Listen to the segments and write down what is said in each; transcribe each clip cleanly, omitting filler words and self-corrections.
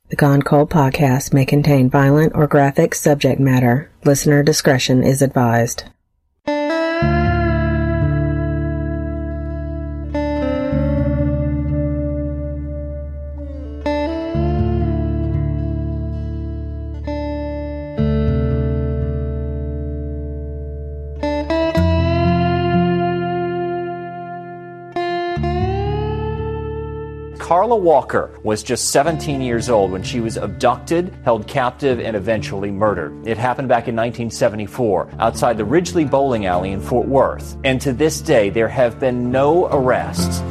The Gone Cold podcast may contain violent or graphic subject matter. Listener discretion is advised. Carla Walker was just 17 years old when she was abducted, held captive, and eventually murdered. It happened back in 1974 outside the Ridgely Bowling Alley in Fort Worth. And to this day, there have been no arrests.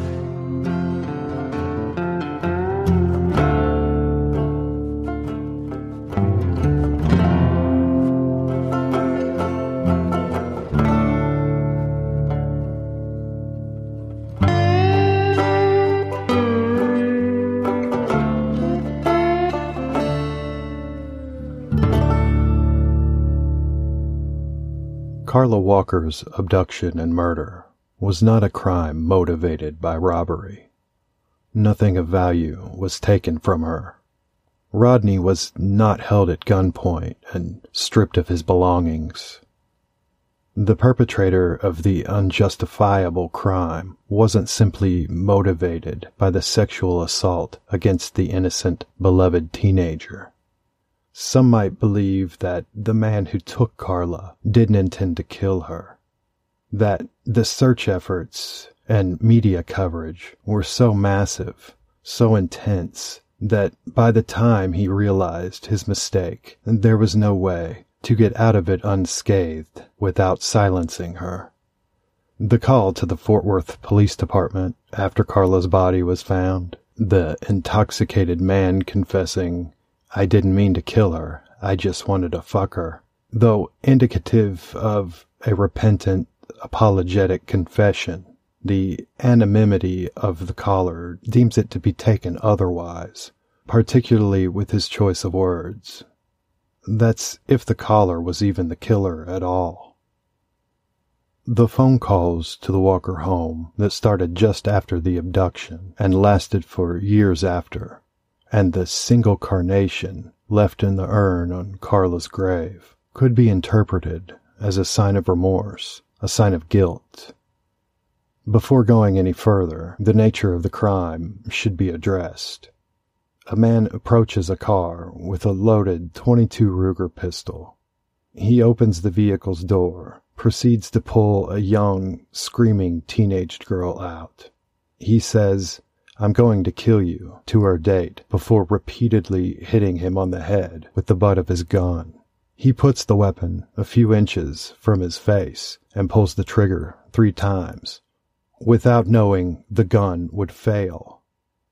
Carla Walker's abduction and murder was not a crime motivated by robbery. Nothing of value was taken from her. Rodney was not held at gunpoint and stripped of his belongings. The perpetrator of the unjustifiable crime wasn't simply motivated by the sexual assault against the innocent, beloved teenager. Some might believe that the man who took Carla didn't intend to kill her, that the search efforts and media coverage were so massive, so intense, that by the time he realized his mistake, there was no way to get out of it unscathed without silencing her. The call to the Fort Worth Police Department after Carla's body was found, the intoxicated man confessing, "I didn't mean to kill her, I just wanted to fuck her," though indicative of a repentant, apologetic confession, the anonymity of the caller deems it to be taken otherwise, particularly with his choice of words. That's if the caller was even the killer at all. The phone calls to the Walker home that started just after the abduction and lasted for years after, and the single carnation left in the urn on Carla's grave could be interpreted as a sign of remorse, a sign of guilt. Before going any further, the nature of the crime should be addressed. A man approaches a car with a loaded .22 Ruger pistol. He opens the vehicle's door, proceeds to pull a young, screaming teenage girl out. He says, "I'm going to kill you," to her date, before repeatedly hitting him on the head with the butt of his gun. He puts the weapon a few inches from his face and pulls the trigger 3 times, without knowing the gun would fail.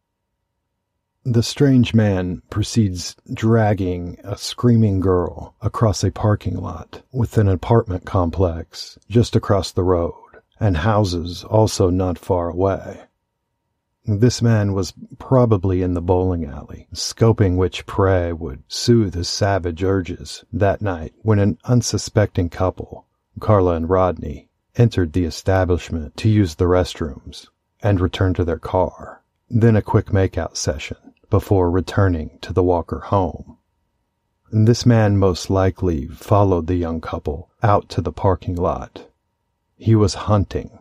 The strange man proceeds dragging a screaming girl across a parking lot with an apartment complex just across the road and houses also not far away. This man was probably in the bowling alley, scoping which prey would soothe his savage urges that night when an unsuspecting couple, Carla and Rodney, entered the establishment to use the restrooms and return to their car, then a quick makeout session before returning to the Walker home. This man most likely followed the young couple out to the parking lot. He was hunting.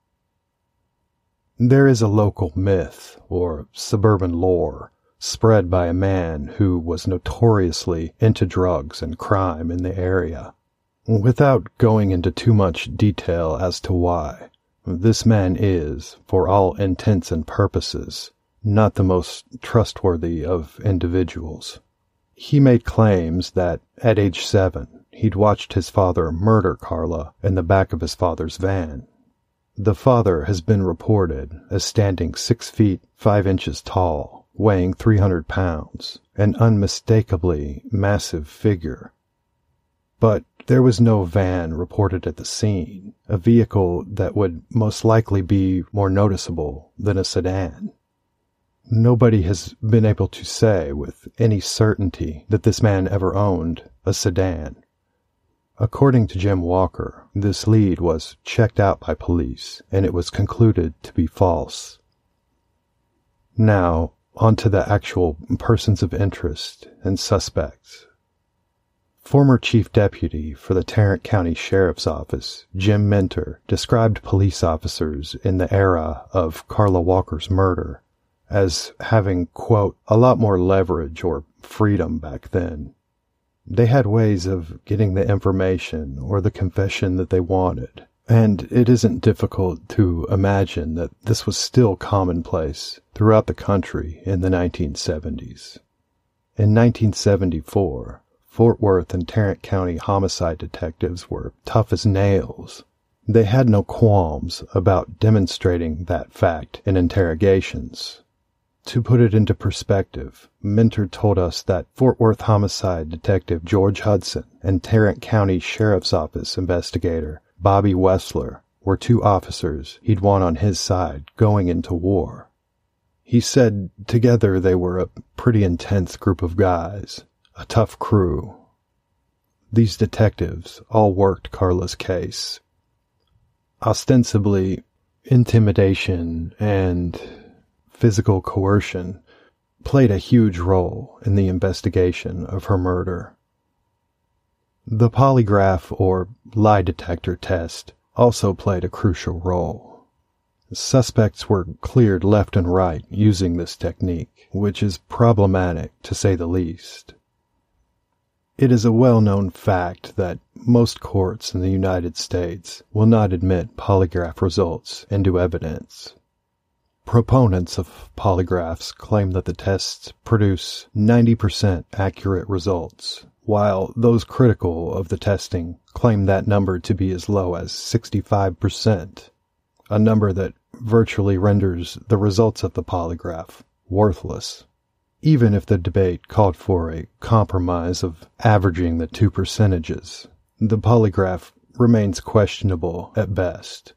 There is a local myth or suburban lore spread by a man who was notoriously into drugs and crime in the area. Without going into too much detail as to why, this man is, for all intents and purposes, not the most trustworthy of individuals. He made claims that at age 7, he'd watched his father murder Carla in the back of his father's van. The father has been reported as standing 6 feet 5 inches tall, weighing 300 pounds, an unmistakably massive figure. But there was no van reported at the scene, a vehicle that would most likely be more noticeable than a sedan. Nobody has been able to say with any certainty that this man ever owned a sedan. According to Jim Walker, this lead was checked out by police, and it was concluded to be false. Now, onto the actual persons of interest and suspects. Former Chief Deputy for the Tarrant County Sheriff's Office, Jim Minter, described police officers in the era of Carla Walker's murder as having, quote, a lot more leverage or freedom back then. They had ways of getting the information or the confession that they wanted, and it isn't difficult to imagine that this was still commonplace throughout the country in the 1970s. In 1974, Fort Worth and Tarrant County homicide detectives were tough as nails. They had no qualms about demonstrating that fact in interrogations. To put it into perspective, Minter told us that Fort Worth homicide detective George Hudson and Tarrant County Sheriff's Office investigator Bobby Wessler were two officers he'd want on his side going into war. He said together they were a pretty intense group of guys, a tough crew. These detectives all worked Carla's case. Ostensibly, intimidation and physical coercion played a huge role in the investigation of her murder. The polygraph or lie detector test also played a crucial role. Suspects were cleared left and right using this technique, which is problematic to say the least. It is a well-known fact that most courts in the United States will not admit polygraph results into evidence. Proponents of polygraphs claim that the tests produce 90% accurate results, while those critical of the testing claim that number to be as low as 65%, a number that virtually renders the results of the polygraph worthless. Even if the debate called for a compromise of averaging the two percentages, the polygraph remains questionable at best.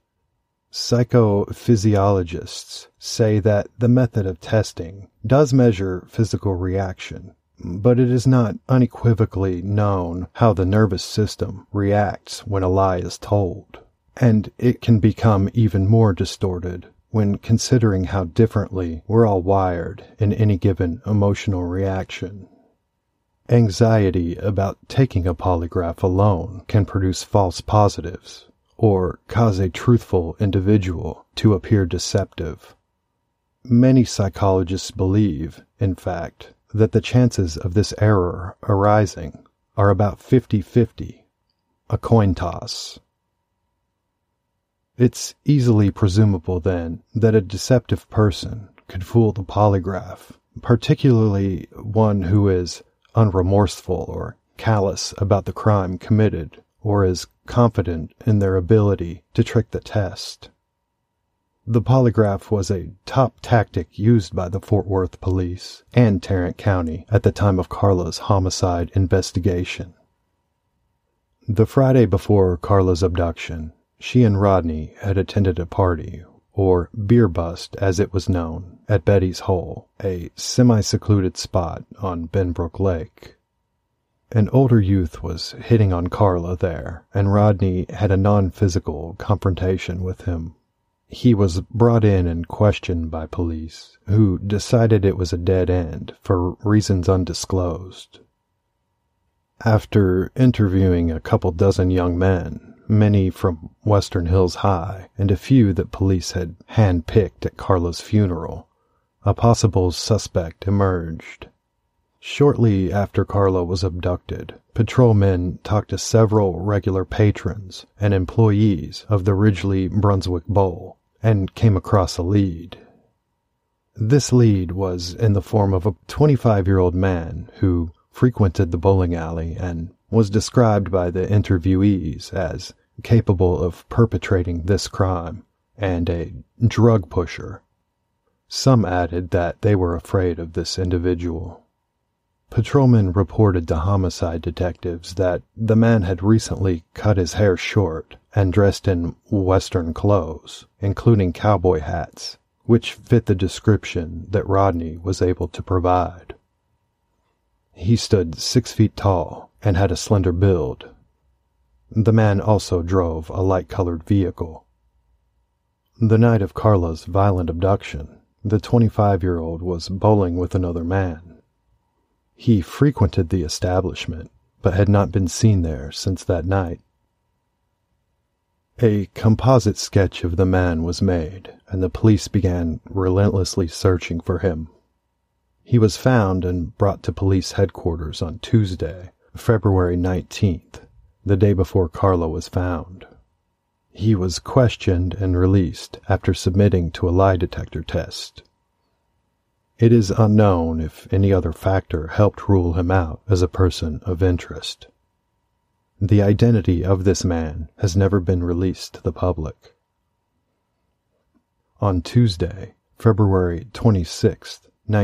Psychophysiologists say that the method of testing does measure physical reaction, but it is not unequivocally known how the nervous system reacts when a lie is told, and it can become even more distorted when considering how differently we're all wired in any given emotional reaction. Anxiety about taking a polygraph alone can produce false positives, or cause a truthful individual to appear deceptive. Many psychologists believe, in fact, that the chances of this error arising are about 50-50, a coin toss. It's easily presumable, then, that a deceptive person could fool the polygraph, particularly one who is unremorseful or callous about the crime committed, or is confident in their ability to trick the test. The polygraph was a top tactic used by the Fort Worth police and Tarrant County at the time of Carla's homicide investigation. The Friday before Carla's abduction, she and Rodney had attended a party, or beer bust as it was known, at Betty's Hole, a semi-secluded spot on Benbrook Lake. An older youth was hitting on Carla there, and Rodney had a non-physical confrontation with him. He was brought in and questioned by police, who decided it was a dead end for reasons undisclosed. After interviewing a couple dozen young men, many from Western Hills High, and a few that police had hand-picked at Carla's funeral, a possible suspect emerged. Shortly after Carla was abducted, patrolmen talked to several regular patrons and employees of the Ridgely Brunswick Bowl and came across a lead. This lead was in the form of a 25-year-old man who frequented the bowling alley and was described by the interviewees as capable of perpetrating this crime and a drug pusher. Some added that they were afraid of this individual. Patrolmen reported to homicide detectives that the man had recently cut his hair short and dressed in Western clothes, including cowboy hats, which fit the description that Rodney was able to provide. He stood 6 feet tall and had a slender build. The man also drove a light-colored vehicle. The night of Carla's violent abduction, the 25-year-old was bowling with another man. He frequented the establishment, but had not been seen there since that night. A composite sketch of the man was made, and the police began relentlessly searching for him. He was found and brought to police headquarters on Tuesday, February 19th, the day before Carla was found. He was questioned and released after submitting to a lie detector test. It is unknown if any other factor helped rule him out as a person of interest. The identity of this man has never been released to the public. On Tuesday, February 26,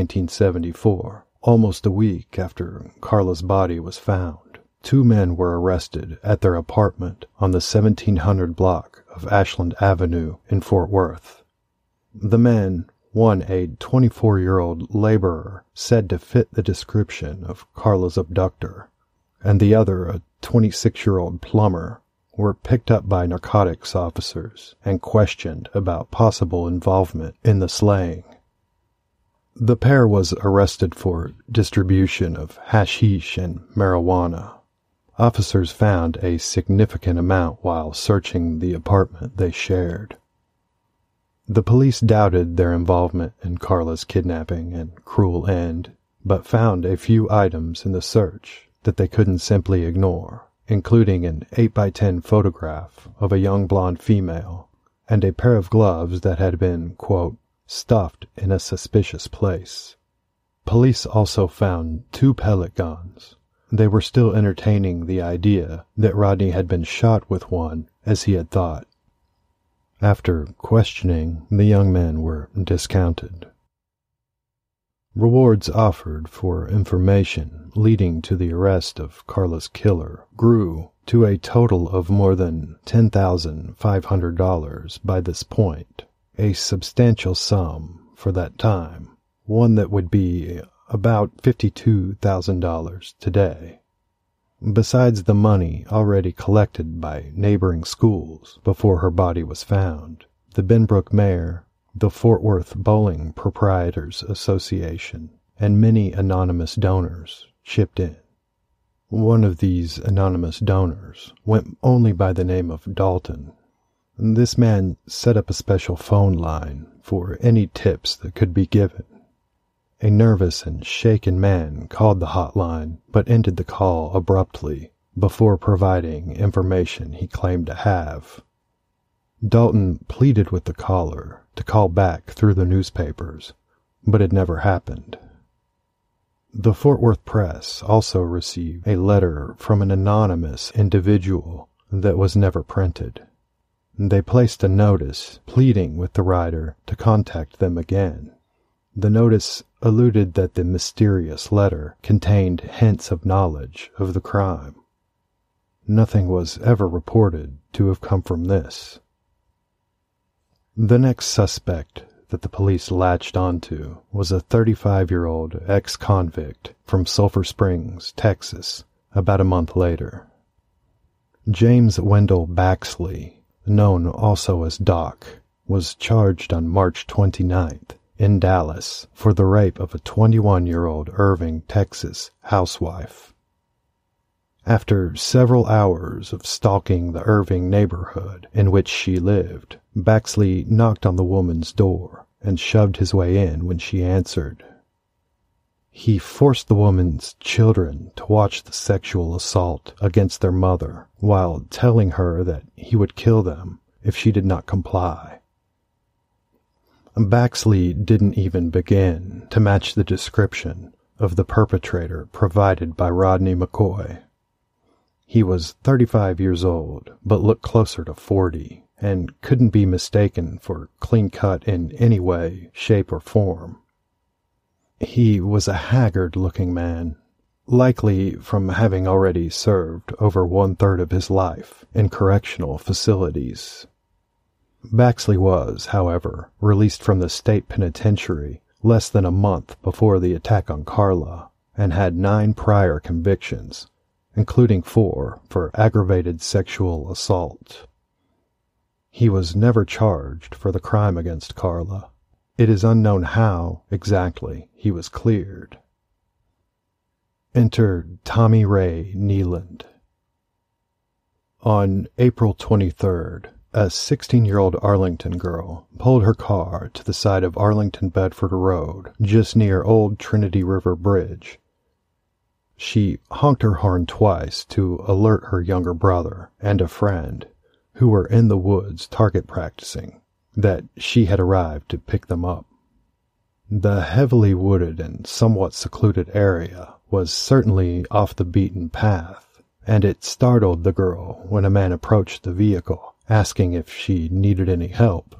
1974, almost a week after Carla's body was found, 2 men were arrested at their apartment on the 1700 block of Ashland Avenue in Fort Worth. The men, one a 24-year-old laborer said to fit the description of Carla's abductor, and the other a 26-year-old plumber, were picked up by narcotics officers and questioned about possible involvement in the slaying. The pair was arrested for distribution of hashish and marijuana. Officers found a significant amount while searching the apartment they shared. The police doubted their involvement in Carla's kidnapping and cruel end, but found a few items in the search that they couldn't simply ignore, including an 8x10 photograph of a young blonde female and a pair of gloves that had been, quote, stuffed in a suspicious place. Police also found 2 pellet guns. They were still entertaining the idea that Rodney had been shot with one, as he had thought. After questioning, the young men were discounted. Rewards offered for information leading to the arrest of Carla's killer grew to a total of more than $10,500 by this point, a substantial sum for that time, one that would be about $52,000 today. Besides the money already collected by neighboring schools before her body was found, the Benbrook Mayor, the Fort Worth Bowling Proprietors Association, and many anonymous donors chipped in. One of these anonymous donors went only by the name of Dalton. This man set up a special phone line for any tips that could be given. A nervous and shaken man called the hotline, but ended the call abruptly before providing information he claimed to have. Dalton pleaded with the caller to call back through the newspapers, but it never happened. The Fort Worth Press also received a letter from an anonymous individual that was never printed. They placed a notice pleading with the writer to contact them again. The notice alluded that the mysterious letter contained hints of knowledge of the crime. Nothing was ever reported to have come from this. The next suspect that the police latched onto was a 35-year-old ex-convict from Sulphur Springs, Texas, about a month later. James Wendell Baxley, known also as Doc, was charged on March 29th in Dallas for the rape of a 21-year-old Irving, Texas housewife. After several hours of stalking the Irving neighborhood in which she lived, Baxley knocked on the woman's door and shoved his way in when she answered. He forced the woman's children to watch the sexual assault against their mother while telling her that he would kill them if she did not comply. Baxley didn't even begin to match the description of the perpetrator provided by Rodney McCoy. He was 35 years old, but looked closer to 40, and couldn't be mistaken for clean-cut in any way, shape, or form. He was a haggard-looking man, likely from having already served over 1/3 of his life in correctional facilities. Baxley was, however, released from the state penitentiary less than a month before the attack on Carla, and had 9 prior convictions, including 4 for aggravated sexual assault. He was never charged for the crime against Carla. It is unknown how, exactly, he was cleared. Enter Tommy Ray Neeland. On April 23rd, a 16-year-old Arlington girl pulled her car to the side of Arlington-Bedford Road, just near Old Trinity River Bridge. She honked her horn twice to alert her younger brother and a friend, who were in the woods target practicing, that she had arrived to pick them up. The heavily wooded and somewhat secluded area was certainly off the beaten path, and it startled the girl when a man approached the vehicle, asking if she needed any help.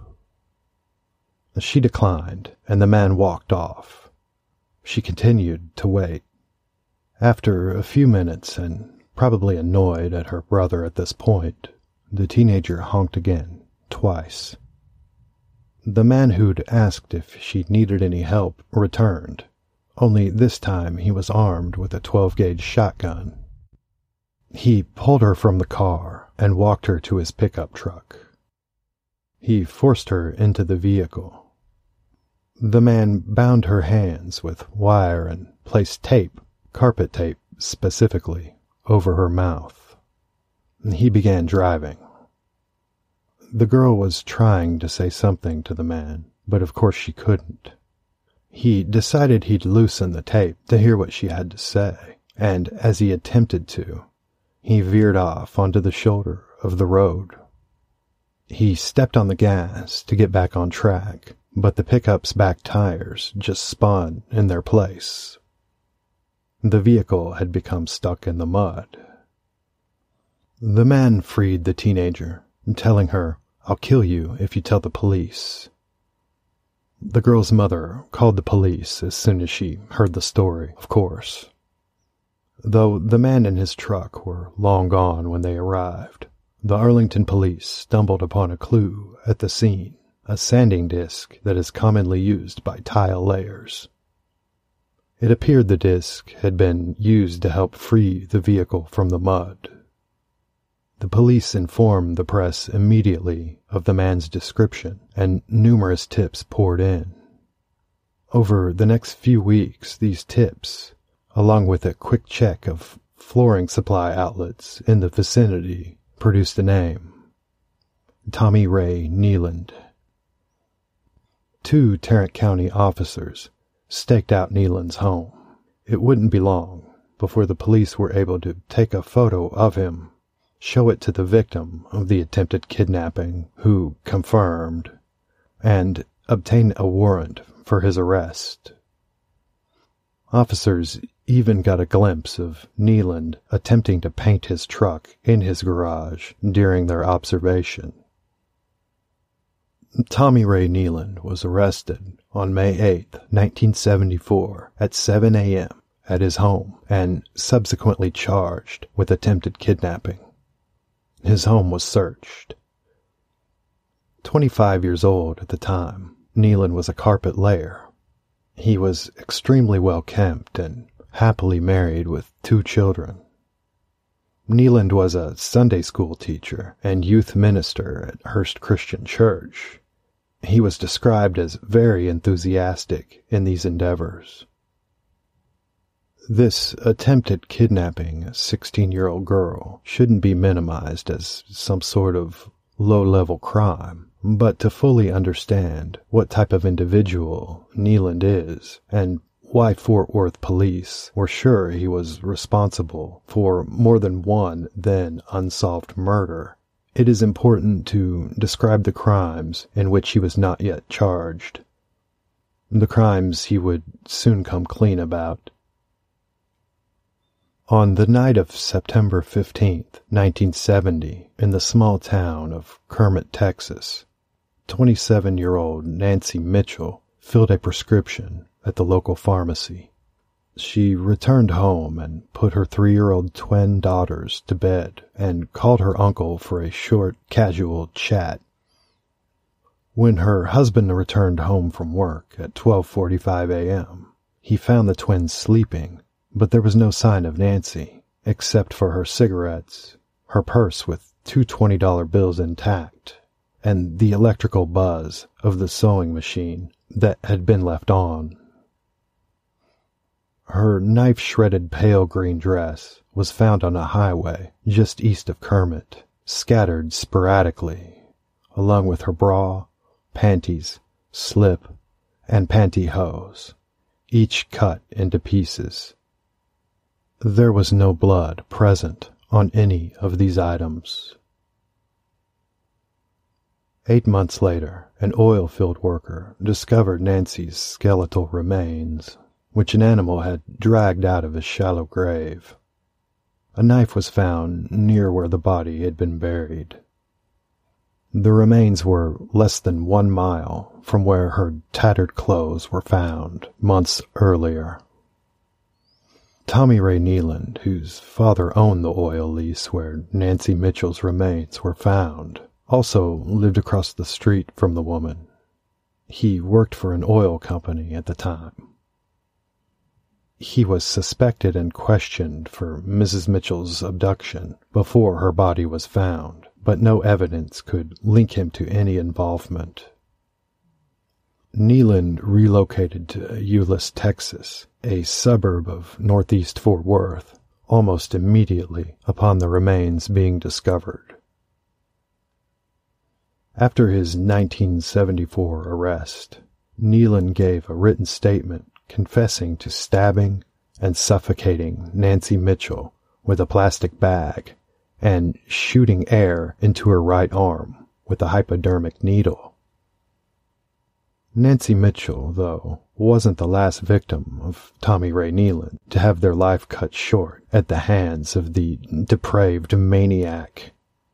She declined, and the man walked off. She continued to wait. After a few minutes, and probably annoyed at her brother at this point, the teenager honked again, twice. The man who'd asked if she needed any help returned, only this time he was armed with a 12-gauge shotgun. He pulled her from the car and walked her to his pickup truck. He forced her into the vehicle. The man bound her hands with wire and placed tape, carpet tape specifically, over her mouth. He began driving. The girl was trying to say something to the man, but of course she couldn't. He decided he'd loosen the tape to hear what she had to say, and as he attempted to, he veered off onto the shoulder of the road. He stepped on the gas to get back on track, but the pickup's back tires just spun in their place. The vehicle had become stuck in the mud. The man freed the teenager, telling her, "I'll kill you if you tell the police." The girl's mother called the police as soon as she heard the story, of course. Though the man and his truck were long gone when they arrived, the Arlington police stumbled upon a clue at the scene, a sanding disc that is commonly used by tile layers. It appeared the disc had been used to help free the vehicle from the mud. The police informed the press immediately of the man's description, and numerous tips poured in. Over the next few weeks, these tips, along with a quick check of flooring supply outlets in the vicinity, produced a name: Tommy Ray Neeland. 2 Tarrant County officers staked out Neeland's home. It wouldn't be long before the police were able to take a photo of him, show it to the victim of the attempted kidnapping, who confirmed, and obtain a warrant for his arrest. Officers even got a glimpse of Neeland attempting to paint his truck in his garage during their observation. Tommy Ray Neeland was arrested on May 8, 1974, at 7 a.m. at his home and subsequently charged with attempted kidnapping. His home was searched. 25 years old at the time, Neeland was a carpet layer. He was extremely well kempt and happily married with 2 children. Neeland was a Sunday school teacher and youth minister at Hearst Christian Church. He was described as very enthusiastic in these endeavors. This attempt at kidnapping a 16-year-old girl shouldn't be minimized as some sort of low-level crime, but to fully understand what type of individual Neeland is and why Fort Worth police were sure he was responsible for more than one then unsolved murder, it is important to describe the crimes in which he was not yet charged. The crimes he would soon come clean about. On the night of September 15, 1970, in the small town of Kermit, Texas, 27-year-old Nancy Mitchell filled a prescription at the local pharmacy. She returned home and put her 3-year-old twin daughters to bed and called her uncle for a short, casual chat. When her husband returned home from work at 12:45 a.m., he found the twins sleeping, but there was no sign of Nancy, except for her cigarettes, her purse with 2 $20 bills intact, and the electrical buzz of the sewing machine that had been left on. Her knife-shredded pale green dress was found on a highway just east of Kermit, scattered sporadically, along with her bra, panties, slip, and pantyhose, each cut into pieces. There was no blood present on any of these items. 8 months later, an oil field worker discovered Nancy's skeletal remains, which an animal had dragged out of a shallow grave. A knife was found near where the body had been buried. The remains were less than 1 mile from where her tattered clothes were found months earlier. Tommy Ray Neeland, whose father owned the oil lease where Nancy Mitchell's remains were found, also lived across the street from the woman. He worked for an oil company at the time. He was suspected and questioned for Mrs. Mitchell's abduction before her body was found, but no evidence could link him to any involvement. Neeland relocated to Euless, Texas, a suburb of northeast Fort Worth, almost immediately upon the remains being discovered. After his 1974 arrest, Neeland gave a written statement confessing to stabbing and suffocating Nancy Mitchell with a plastic bag and shooting air into her right arm with a hypodermic needle. Nancy Mitchell, though, wasn't the last victim of Tommy Ray Neeland to have their life cut short at the hands of the depraved maniac.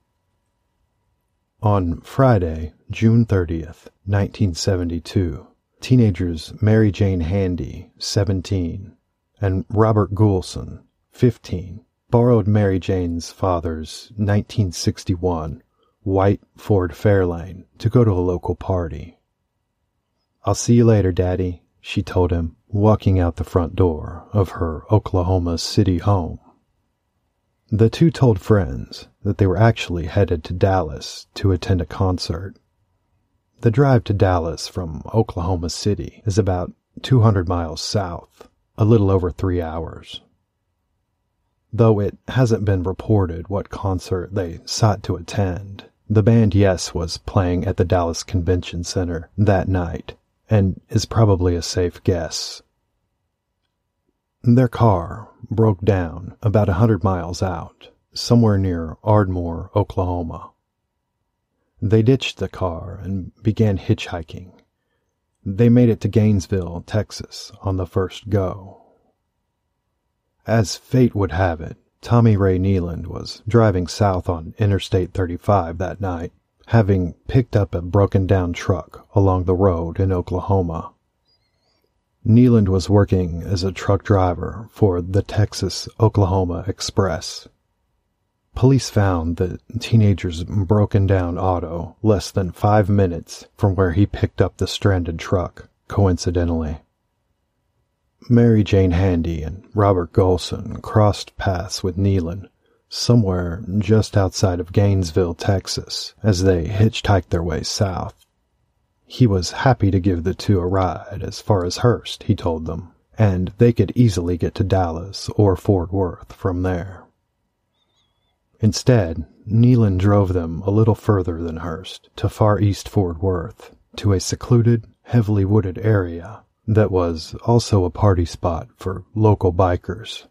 On Friday, June 30th, 1972, teenagers Mary Jane Handy, 17, and Robert Goulson, 15, borrowed Mary Jane's father's 1961 white Ford Fairlane to go to a local party. "I'll see you later, Daddy," she told him, walking out the front door of her Oklahoma City home. The two told friends that they were actually headed to Dallas to attend a concert. The drive to Dallas from Oklahoma City is about 200 miles south, a little over 3 hours. Though it hasn't been reported what concert they sought to attend, the band Yes was playing at the Dallas Convention Center that night, and is probably a safe guess. Their car broke down about 100 miles out, somewhere near Ardmore, Oklahoma. They ditched the car and began hitchhiking. They made it to Gainesville, Texas, on the first go. As fate would have it, Tommy Ray Neeland was driving south on Interstate 35 that night, having picked up a broken-down truck along the road in Oklahoma. Neeland was working as a truck driver for the Texas-Oklahoma Express. Police found the teenager's broken-down auto less than 5 minutes from where he picked up the stranded truck, coincidentally. Mary Jane Handy and Robert Goulson crossed paths with Neeland somewhere just outside of Gainesville, Texas, as they hitchhiked their way south. He was happy to give the two a ride as far as Hurst, he told them, and they could easily get to Dallas or Fort Worth from there. Instead, Neeland drove them a little further than Hurst, to far east Fort Worth, to a secluded, heavily wooded area that was also a party spot for local bikers.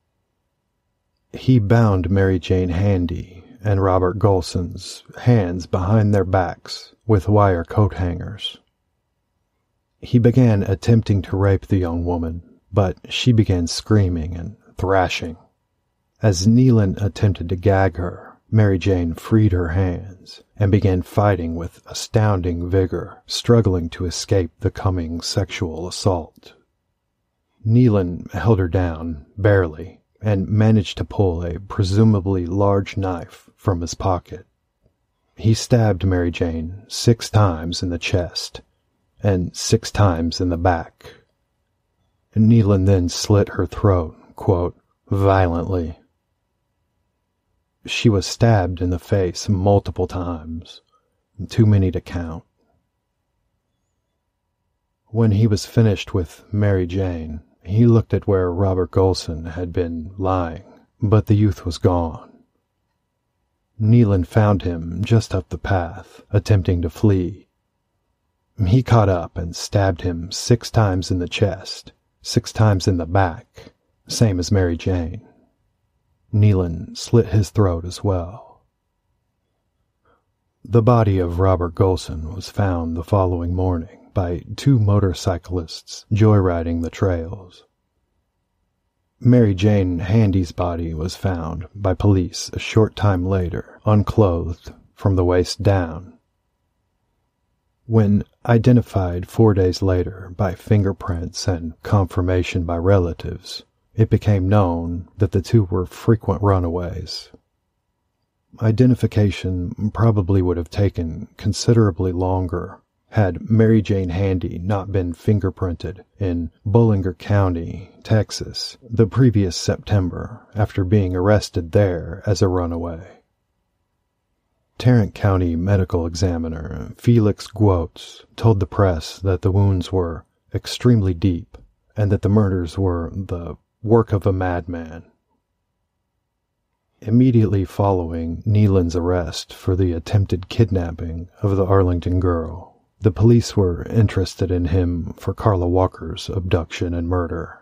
He bound Mary Jane Handy and Robert Goulson's hands behind their backs with wire coat hangers. He began attempting to rape the young woman, but she began screaming and thrashing. As Neeland attempted to gag her, Mary Jane freed her hands and began fighting with astounding vigor, struggling to escape the coming sexual assault. Neeland held her down, barely, and managed to pull a presumably large knife from his pocket. He stabbed Mary Jane 6 times in the chest and 6 times in the back. Neeland then slit her throat, quote, violently. She was stabbed in the face multiple times, too many to count. When he was finished with Mary Jane, he looked at where Robert Golson had been lying, but the youth was gone. Nealon found him just up the path, attempting to flee. He caught up and stabbed him 6 times in the chest, 6 times in the back, same as Mary Jane. Nealon slit his throat as well. The body of Robert Golson was found the following morning by 2 motorcyclists joyriding the trails. Mary Jane Handy's body was found by police a short time later, unclothed from the waist down. When identified 4 days later by fingerprints and confirmation by relatives, it became known that the 2 were frequent runaways. Identification probably would have taken considerably longer had Mary Jane Handy not been fingerprinted in Bollinger County, Texas, the previous September after being arrested there as a runaway. Tarrant County medical examiner Felix Guotz told the press that the wounds were extremely deep and that the murders were the work of a madman. Immediately following Nealon's arrest for the attempted kidnapping of the Arlington girl, the police were interested in him for Carla Walker's abduction and murder.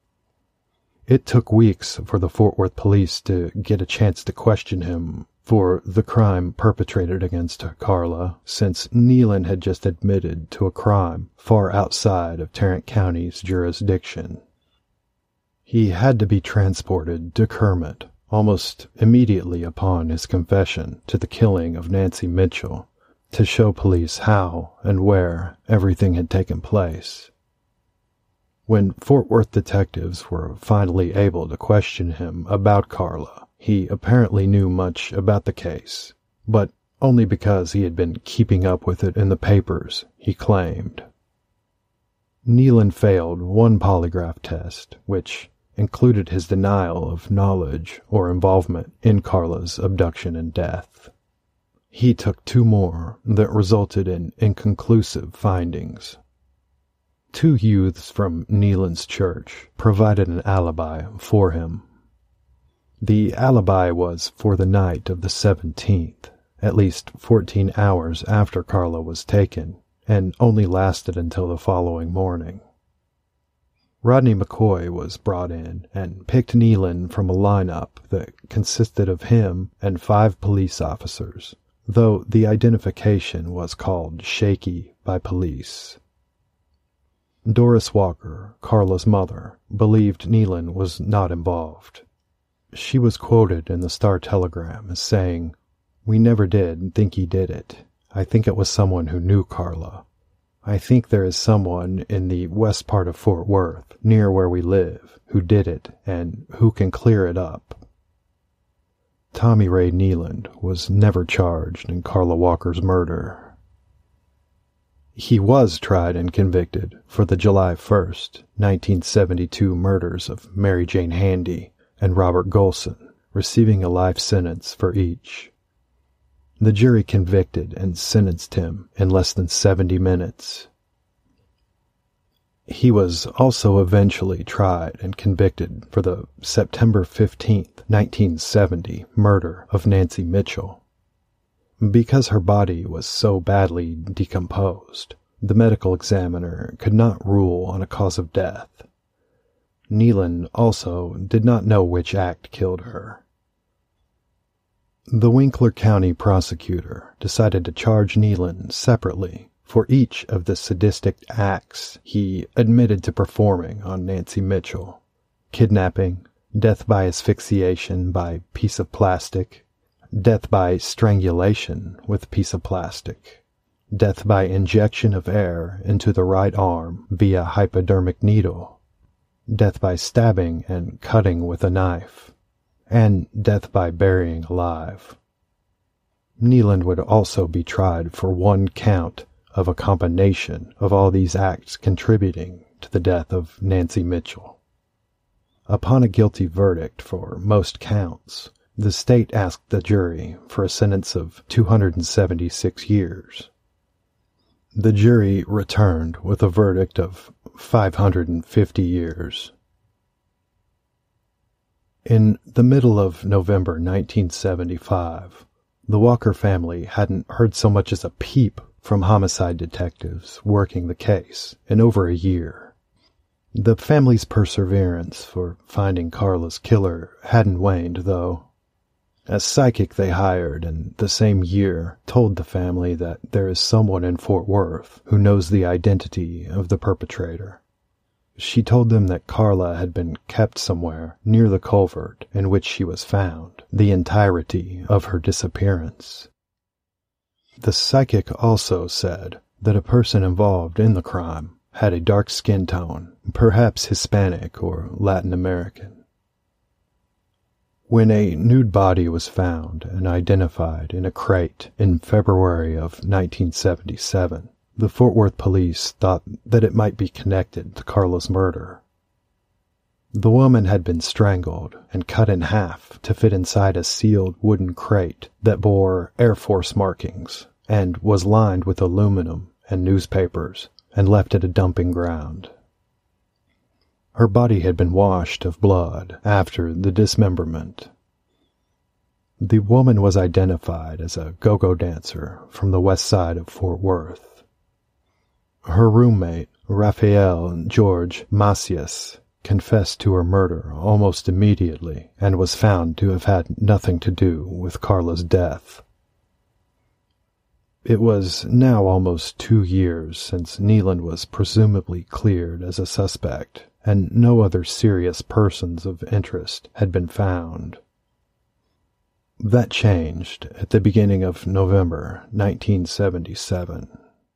It took weeks for the Fort Worth police to get a chance to question him for the crime perpetrated against Carla, since Nealon had just admitted to a crime far outside of Tarrant County's jurisdiction. He had to be transported to Kermit almost immediately upon his confession to the killing of Nancy Mitchell, to show police how and where everything had taken place. When Fort Worth detectives were finally able to question him about Carla, he apparently knew much about the case, but only because he had been keeping up with it in the papers, he claimed. Nealon failed 1 polygraph test, which included his denial of knowledge or involvement in Carla's abduction and death. He took 2 more that resulted in inconclusive findings. 2 youths from Nealon's church provided an alibi for him. The alibi was for the night of the 17th, at least 14 hours after Carla was taken, and only lasted until the following morning. Rodney McCoy was brought in and picked Nealon from a lineup that consisted of him and 5 police officers, though the identification was called shaky by police. Doris Walker, Carla's mother, believed Nealon was not involved. She was quoted in the Star-Telegram as saying, "We never did think he did it. I think it was someone who knew Carla. I think there is someone in the west part of Fort Worth, near where we live, who did it and who can clear it up." Tommy Ray Nealon was never charged in Carla Walker's murder. He was tried and convicted for the July 1st, 1972 murders of Mary Jane Handy and Robert Golson, receiving a life sentence for each. The jury convicted and sentenced him in less than 70 minutes. He was also eventually tried and convicted for the September 15th, 1970 murder of Nancy Mitchell. Because her body was so badly decomposed, the medical examiner could not rule on a cause of death. Nealon also did not know which act killed her. The Winkler County prosecutor decided to charge Nealon separately for each of the sadistic acts he admitted to performing on Nancy Mitchell: kidnapping, death by asphyxiation by piece of plastic, death by strangulation with piece of plastic, death by injection of air into the right arm via hypodermic needle, death by stabbing and cutting with a knife, and death by burying alive. Nealon would also be tried for 1 count of a combination of all these acts contributing to the death of Nancy Mitchell. Upon a guilty verdict for most counts, the state asked the jury for a sentence of 276 years. The jury returned with a verdict of 550 years. In the middle of November 1975, the Walker family hadn't heard so much as a peep from homicide detectives working the case in over a year. The family's perseverance for finding Carla's killer hadn't waned, though. A psychic they hired in the same year told the family that there is someone in Fort Worth who knows the identity of the perpetrator. She told them that Carla had been kept somewhere near the culvert in which she was found the entirety of her disappearance. The psychic also said that a person involved in the crime had a dark skin tone, perhaps Hispanic or Latin American. When a nude body was found and identified in a crate in February of 1977, the Fort Worth police thought that it might be connected to Carla's murder. The woman had been strangled and cut in half to fit inside a sealed wooden crate that bore Air Force markings and was lined with aluminum and newspapers and left at a dumping ground. Her body had been washed of blood after the dismemberment. The woman was identified as a go-go dancer from the west side of Fort Worth. Her roommate, Rafael George Macias, confessed to her murder almost immediately and was found to have had nothing to do with Carla's death. It was now almost 2 years since Neelan was presumably cleared as a suspect, and no other serious persons of interest had been found. That changed at the beginning of November 1977.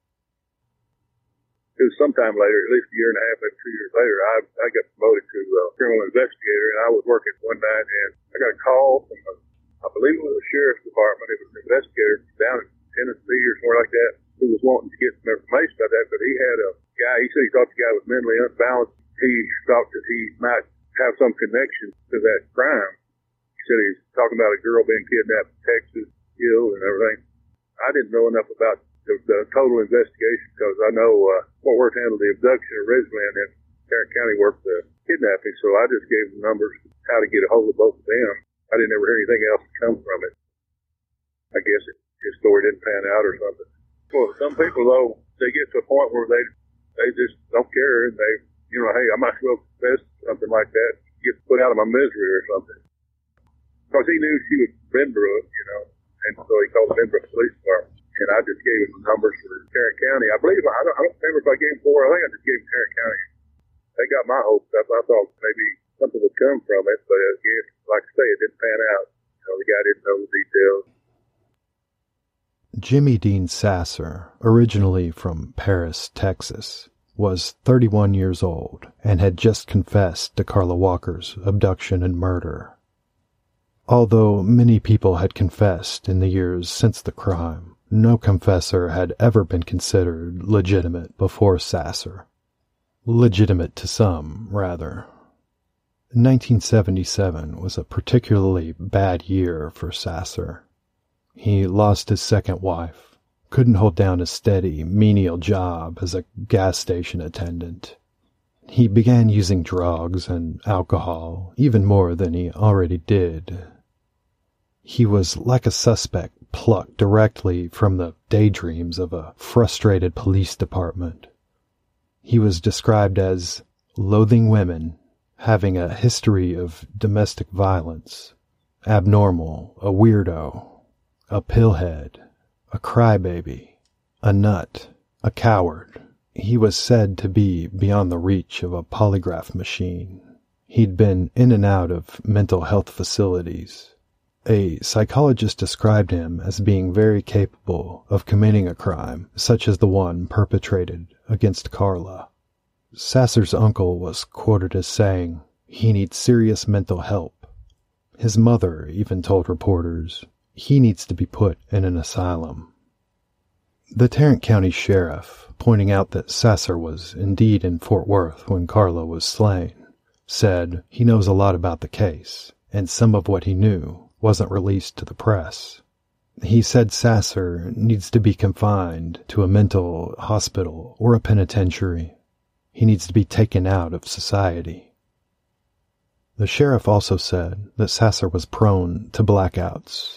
It was sometime later, at least a year and a half, maybe 2 years later, I got promoted to criminal investigator, and I was working one night, and I got a call from, I believe it was the sheriff's department. It was an investigator down in Tennessee or somewhere like that, who was wanting to get some information about that, but he had a guy, he said he thought the guy was mentally unbalanced. He thought that he might have some connection to that crime. He said he was talking about a girl being kidnapped in Texas, killed, and everything. I didn't know enough about the total investigation because I know Fort Worth handled the abduction originally, and then Tarrant County worked the kidnapping, so I just gave them numbers how to get a hold of both of them. I didn't ever hear anything else come from it. I guess his story didn't pan out or something. Well, some people, though, they get to a point where they just don't care, and they, hey, I might as well confess something like that, get put out of my misery or something. Because he knew she was Benbrook, and so he called the Benbrook Police Department. And I just gave him the numbers for Tarrant County. I believe, I don't remember if I gave him 4. I think I just gave him Tarrant County. They got my hopes up. I thought maybe something would come from it, but again, like I say, it didn't pan out. The guy didn't know the details. Jimmy Dean Sasser, originally from Paris, Texas, was 31 years old and had just confessed to Carla Walker's abduction and murder. Although many people had confessed in the years since the crime, no confessor had ever been considered legitimate before Sasser. Legitimate to some, rather. 1977 was a particularly bad year for Sasser. He lost his second wife, couldn't hold down a steady, menial job as a gas station attendant. He began using drugs and alcohol even more than he already did. He was like a suspect plucked directly from the daydreams of a frustrated police department. He was described as loathing women, having a history of domestic violence, abnormal, a weirdo, a pillhead, a crybaby, a nut, a coward. He was said to be beyond the reach of a polygraph machine. He'd been in and out of mental health facilities. A psychologist described him as being very capable of committing a crime, such as the one perpetrated against Carla. Sasser's uncle was quoted as saying, "He needs serious mental help." His mother even told reporters, "He needs to be put in an asylum." The Tarrant County Sheriff, pointing out that Sasser was indeed in Fort Worth when Carla was slain, said he knows a lot about the case, and some of what he knew wasn't released to the press. He said Sasser needs to be confined to a mental hospital or a penitentiary. He needs to be taken out of society. The sheriff also said that Sasser was prone to blackouts.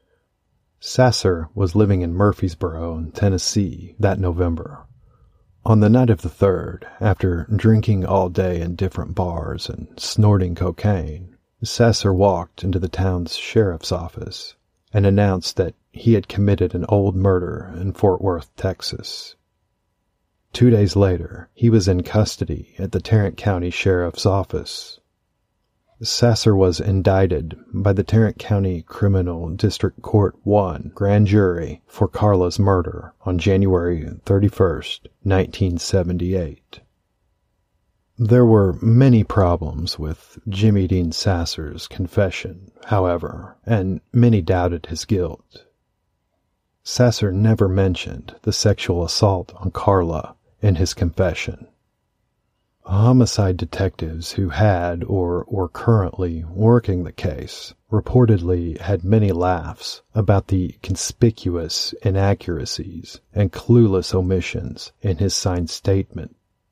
Sasser was living in Murfreesboro, in Tennessee, that November. On the night of the 3rd, after drinking all day in different bars and snorting cocaine, Sasser walked into the town's sheriff's office and announced that he had committed an old murder in Fort Worth, Texas. 2 days later, he was in custody at the Tarrant County Sheriff's Office. Sasser was indicted by the Tarrant County Criminal District Court 1 grand jury for Carla's murder on January 31st, 1978. There were many problems with Jimmy Dean Sasser's confession, however, and many doubted his guilt. Sasser never mentioned the sexual assault on Carla in his confession. Homicide detectives who had or were currently working the case reportedly had many laughs about the conspicuous inaccuracies and clueless omissions in his signed statement.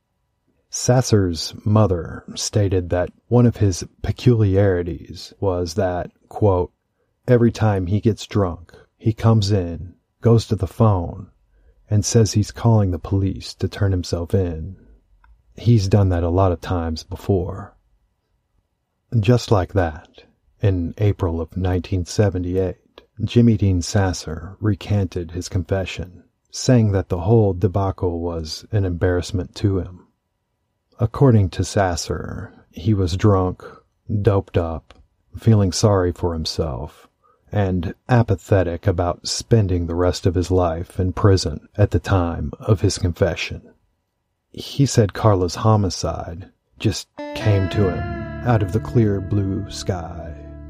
Sasser's mother stated that one of his peculiarities was that, quote, every time he gets drunk, he comes in, goes to the phone, and says he's calling the police to turn himself in. He's done that a lot of times before. Just like that, in April of 1978, Jimmy Dean Sasser recanted his confession, saying that the whole debacle was an embarrassment to him. According to Sasser, he was drunk, doped up, feeling sorry for himself, and apathetic about spending the rest of his life in prison at the time of his confession. He said Carla's homicide just came to him out of the clear blue sky.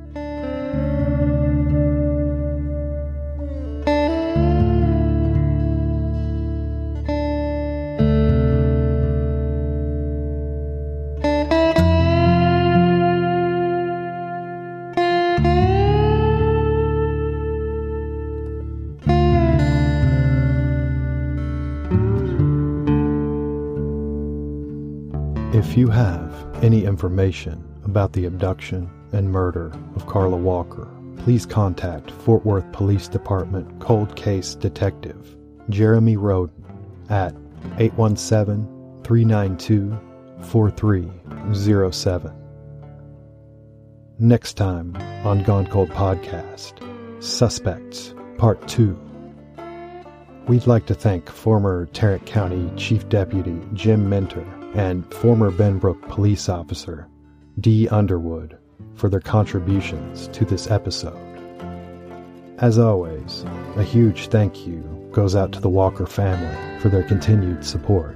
If you have any information about the abduction and murder of Carla Walker, please contact Fort Worth Police Department Cold Case Detective Jeremy Roden at 817-392-4307. Next time on Gone Cold Podcast, Suspects Part 2. We'd like to thank former Tarrant County Chief Deputy Jim Minter and former Benbrook police officer Dee Underwood for their contributions to this episode. As always, a huge thank you goes out to the Walker family for their continued support.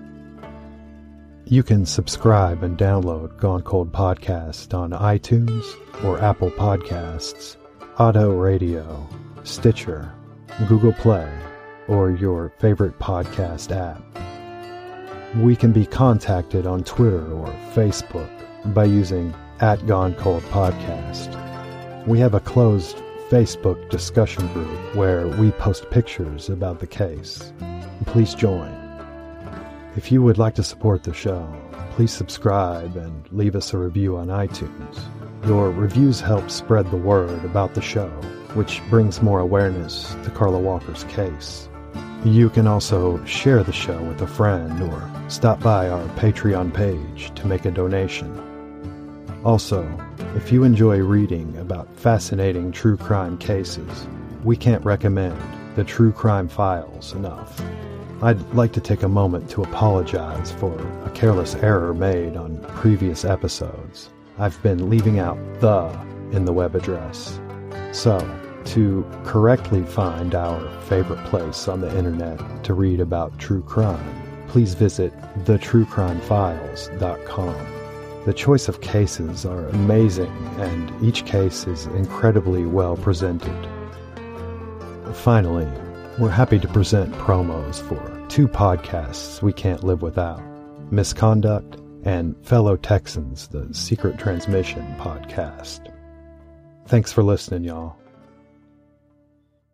You can subscribe and download Gone Cold Podcast on iTunes or Apple Podcasts, Auto Radio, Stitcher, Google Play, or your favorite podcast app. We can be contacted on Twitter or Facebook by using @GoneColdPodcast. We have a closed Facebook discussion group where we post pictures about the case. Please join. If you would like to support the show, please subscribe and leave us a review on iTunes. Your reviews help spread the word about the show, which brings more awareness to Carla Walker's case. You can also share the show with a friend or stop by our Patreon page to make a donation. Also, if you enjoy reading about fascinating true crime cases, we can't recommend the True Crime Files enough. I'd like to take a moment to apologize for a careless error made on previous episodes. I've been leaving out "the" in the web address. So, to correctly find our favorite place on the internet to read about true crime, please visit thetruecrimefiles.com. The choice of cases are amazing, and each case is incredibly well presented. Finally, we're happy to present promos for two podcasts we can't live without, Misconduct and Fellow Texans, the Secret Transmission podcast. Thanks for listening, y'all.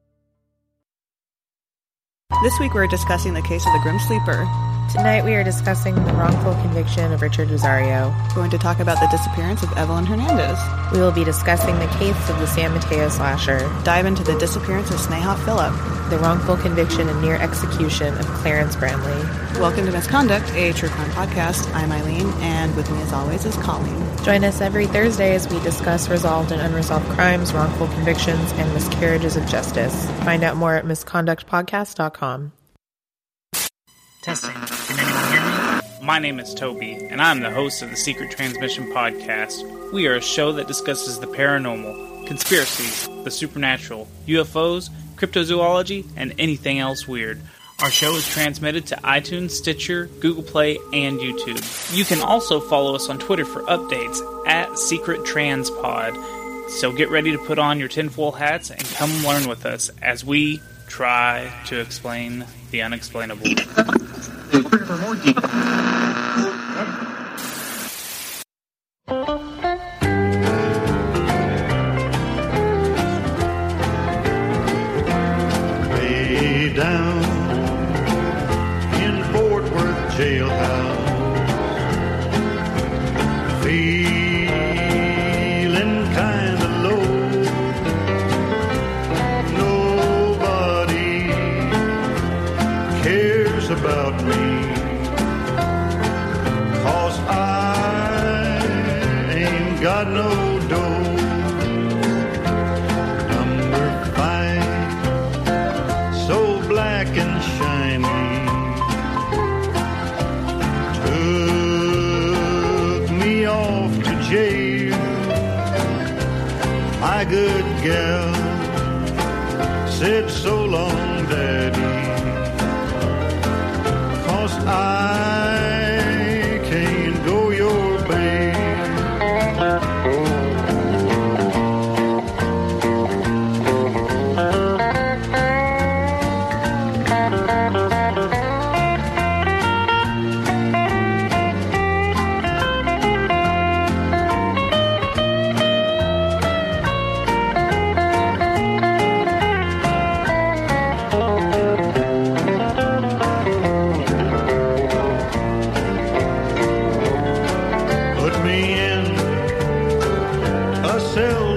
This week we're discussing the case of the Grim Sleeper. Tonight we are discussing the wrongful conviction of Richard Rosario. We're going to talk about the disappearance of Evelyn Hernandez. We will be discussing the case of the San Mateo slasher. Dive into the disappearance of Sneha Phillip. The wrongful conviction and near execution of Clarence Brantley. Welcome to Misconduct, a true crime podcast. I'm Eileen, and with me as always is Colleen. Join us every Thursday as we discuss resolved and unresolved crimes, wrongful convictions, and miscarriages of justice. Find out more at misconductpodcast.com. Testing. Can anyone hear me? My name is Toby, and I'm the host of the Secret Transmission Podcast. We are a show that discusses the paranormal, conspiracies, the supernatural, UFOs, cryptozoology, and anything else weird. Our show is transmitted to iTunes, Stitcher, Google Play, and YouTube. You can also follow us on Twitter for updates at Secret Transpod. So get ready to put on your tinfoil hats and come learn with us as we try to explain the unexplainable. Way down in Fort Worth jailhouse, feeling kinda low. Nobody cares about me, 'cause I ain't got no dough. Number 5, so black and shiny, took me off to jail. My good gal said so long, Daddy, 'cause I can't go your way. Put me in a cell